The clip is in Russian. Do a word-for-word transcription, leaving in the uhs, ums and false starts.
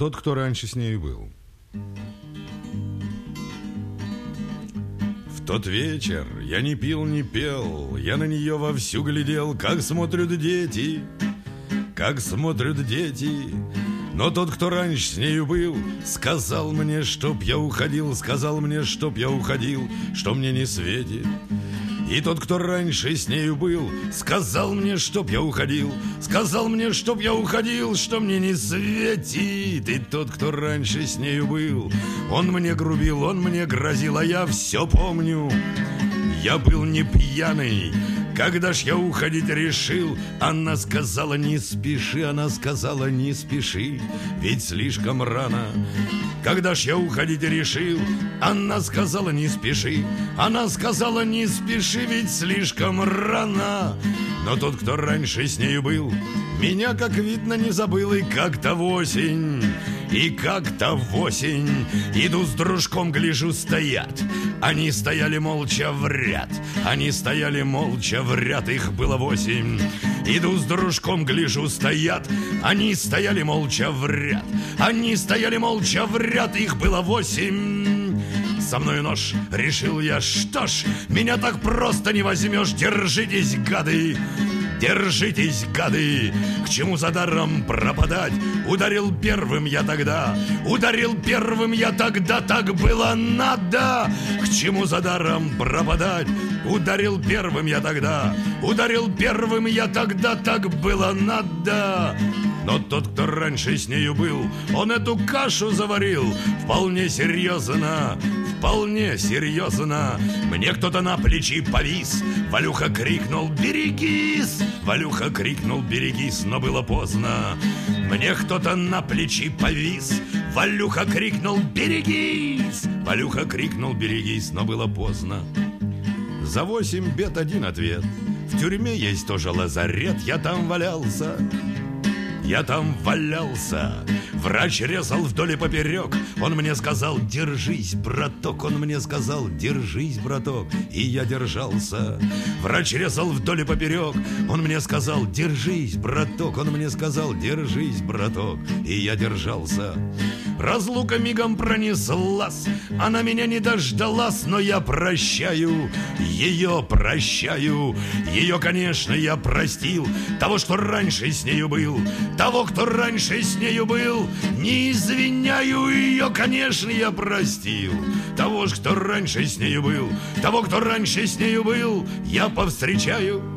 Тот, кто раньше с нею был. В тот вечер я не пил, не пел, я на нее вовсю глядел, как смотрят дети, как смотрят дети. Но тот, кто раньше с нею был, сказал мне, чтоб я уходил, сказал мне, чтоб я уходил, что мне не светит. И тот, кто раньше с нею был, сказал мне, чтоб я уходил, сказал мне, чтоб я уходил, что мне не светит. И тот, кто раньше с нею был, он мне грубил, он мне грозил, а я все помню. Я был не пьяный, когда ж я уходить решил. Она сказала, не спеши, она сказала, не спеши, ведь слишком рано. Когда ж я уходить решил, она сказала, не спеши, она сказала, не спеши, ведь слишком рано. Но тот, кто раньше с нею был, меня, как видно, не забыл. И как-то в осень, и как-то в осень иду с дружком, гляжу, стоят. Они стояли молча в ряд, они стояли молча в ряд, их было восемь. Иду с дружком, гляжу, стоят. Они стояли молча в ряд, они стояли молча в ряд, их было восемь. Со мною нож, решил я, что ж, меня так просто не возьмешь. Держитесь, гады, держитесь, гады, к чему за даром пропадать? Ударил первым я тогда, ударил первым я тогда, так было надо. К чему за даром пропадать? Ударил первым я тогда, ударил первым я тогда, так было надо. Но тот, кто раньше с нею был, он эту кашу заварил вполне серьезно, вполне серьезно. Мне кто-то на плечи повис, Валюха крикнул: «Берегись!» Валюха крикнул: «Берегись!» Но было поздно. Мне кто-то на плечи повис, Валюха крикнул: «Берегись!» Валюха крикнул: «Берегись!» Но было поздно. За восемь бед один ответ: в тюрьме есть тоже лазарет. Я там валялся, я там валялся. Врач резал вдоль и поперек. Он мне сказал: держись, браток. Он мне сказал: держись, браток. И я держался. Врач резал вдоль и поперек. Он мне сказал: держись, браток. Он мне сказал: держись, браток. И я держался. Разлука мигом пронеслась, она меня не дождалась, но я прощаю, ее прощаю. Ее, конечно, я простил, того, что раньше с нею был, того, кто раньше с нею был. Не извиняю ее, конечно, я простил, того, кто раньше с нею был, того, кто раньше с нею был, я повстречаю.